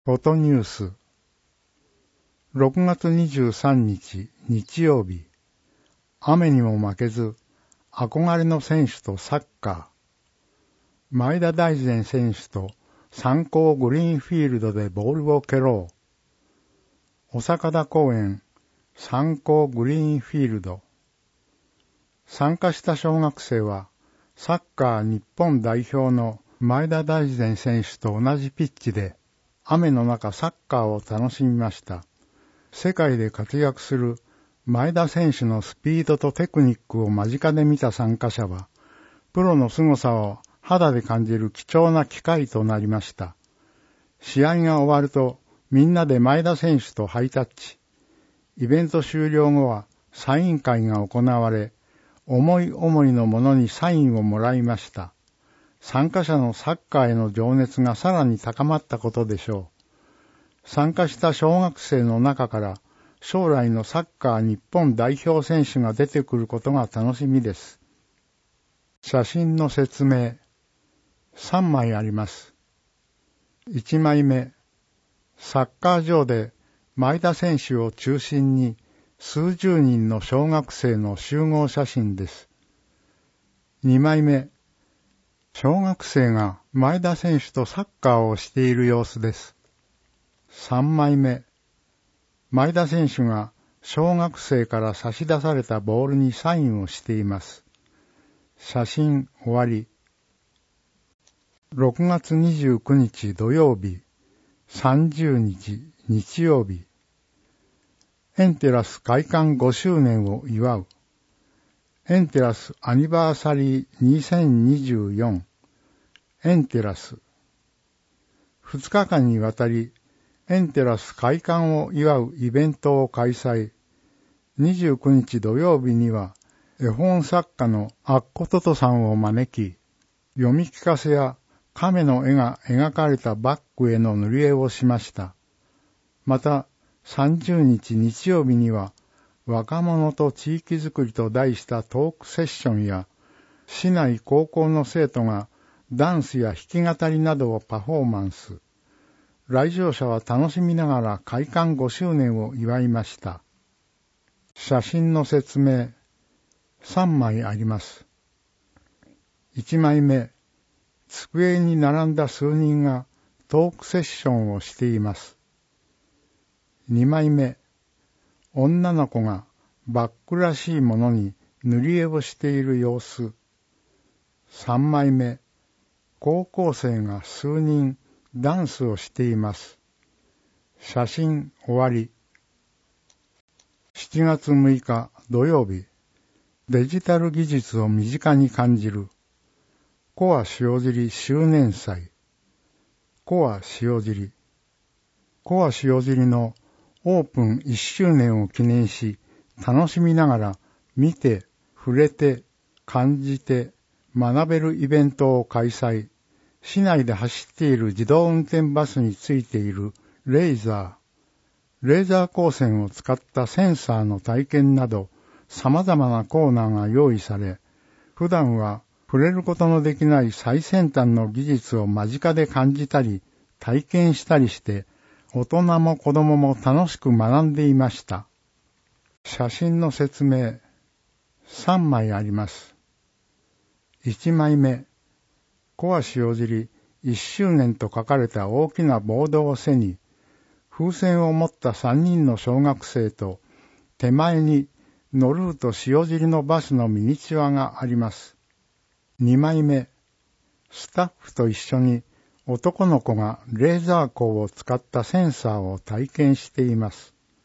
フォトニュース6月23日日曜日、雨にも負けず憧れの選手とサッカー。前田大然選手と三高グリーンフィールドでボールを蹴ろう。小坂田公園三高グリーンフィールド。参加した小学生はサッカー日本代表の前田大然選手と同じピッチで雨の中サッカーを楽しみました。世界で活躍する前田選手のスピードとテクニックを間近で見た参加者は、プロの凄さを肌で感じる貴重な機会となりました。試合が終わるとみんなで前田選手とハイタッチ。イベント終了後はサイン会が行われ、思い思いのものにサインをもらいました。参加者のサッカーへの情熱がさらに高まったことでしょう。参加した小学生の中から将来のサッカー日本代表選手が出てくることが楽しみです。写真の説明3枚あります。1枚目、サッカー場で前田選手を中心に数十人の小学生の集合写真です。2枚目、小学生が前田選手とサッカーをしている様子です。3枚目、前田選手が小学生から差し出されたボールにサインをしています。写真終わり。6月29日土曜日、30日日曜日。エンテラス開館5周年を祝う。エンテラスアニバーサリー2024。エンテラス。2日間にわたり、エンテラス開館を祝うイベントを開催。29日土曜日には、絵本作家のアッコトトさんを招き、読み聞かせや亀の絵が描かれたバッグへの塗り絵をしました。また、30日日曜日には、若者と地域づくりと題したトークセッションや、市内高校の生徒がダンスや弾き語りなどをパフォーマンス。来場者は楽しみながら開館5周年を祝いました。写真の説明3枚あります。1枚目、机に並んだ数人がトークセッションをしています。2枚目、女の子がバッグらしいものに塗り絵をしている様子。3枚目、高校生が数人ダンスをしています。写真終わり。7月6日土曜日、デジタル技術を身近に感じる。コア塩尻周年祭。コア塩尻。コア塩尻のオープン1周年を記念し、楽しみながら見て、触れて、感じて、学べるイベントを開催。市内で走っている自動運転バスについているレーザー光線を使ったセンサーの体験など様々なコーナーが用意され、普段は触れることのできない最先端の技術を間近で感じたり体験したりして、大人も子供も楽しく学んでいました。写真の説明3枚あります。1枚目、コア塩尻1周年と書かれた大きなボードを背に、風船を持った3人の小学生と、手前にノルート塩尻のバスのミニチュアがあります。2枚目、スタッフと一緒に男の子がレーザー光を使ったセンサーを体験しています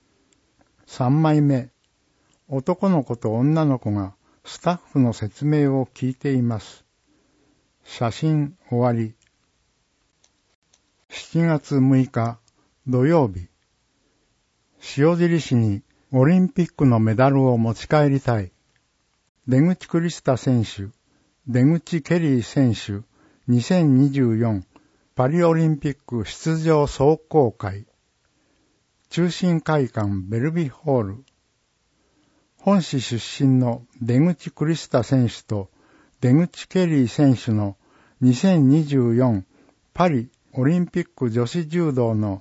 。3枚目、男の子と女の子がスタッフの説明を聞いています。写真終わり。7月6日土曜日、塩尻市にオリンピックのメダルを持ち帰りたい。出口クリスタ選手、出口ケリー選手、2024パリオリンピック出場壮行会。中心会館ベルビホール。本市出身の出口クリスタ選手と出口ケリー選手の2024パリオリンピック女子柔道の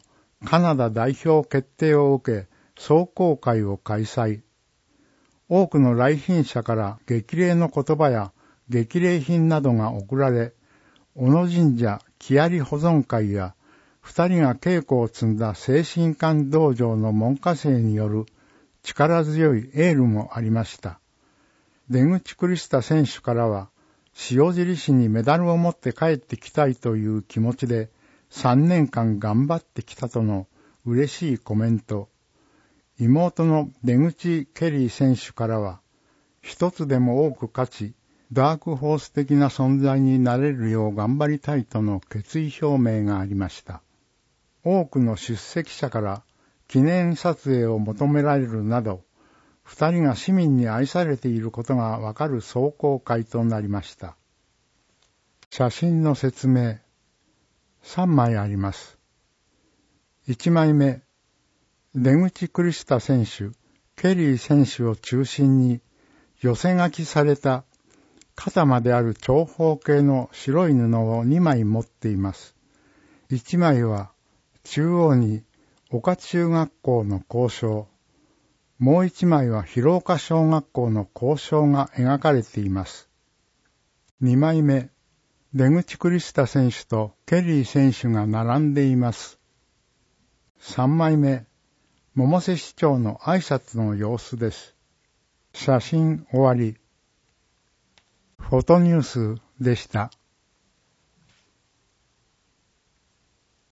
カナダ代表決定を受け、壮行会を開催。多くの来賓者から激励の言葉や激励品などが贈られ、小野神社木遣保存会や二人が稽古を積んだ精神館道場の門下生による力強いエールもありました。出口クリスタ選手からは、塩尻市にメダルを持って帰ってきたいという気持ちで3年間頑張ってきたとの嬉しいコメント。妹の出口ケリー選手からは、一つでも多く勝ち、ダークホース的な存在になれるよう頑張りたいとの決意表明がありました。多くの出席者から記念撮影を求められるなど、二人が市民に愛されていることがわかる壮行会となりました。写真の説明。3枚あります。1枚目、出口クリスタ選手、ケリー選手を中心に寄せ書きされた肩まである長方形の白い布を2枚持っています。1枚は中央に岡中学校の校章、もう1枚は広岡小学校の校章が描かれています。2枚目、出口クリスタ選手とケリー選手が並んでいます。3枚目、百瀬市長の挨拶の様子です。写真終わり。フォトニュースでした。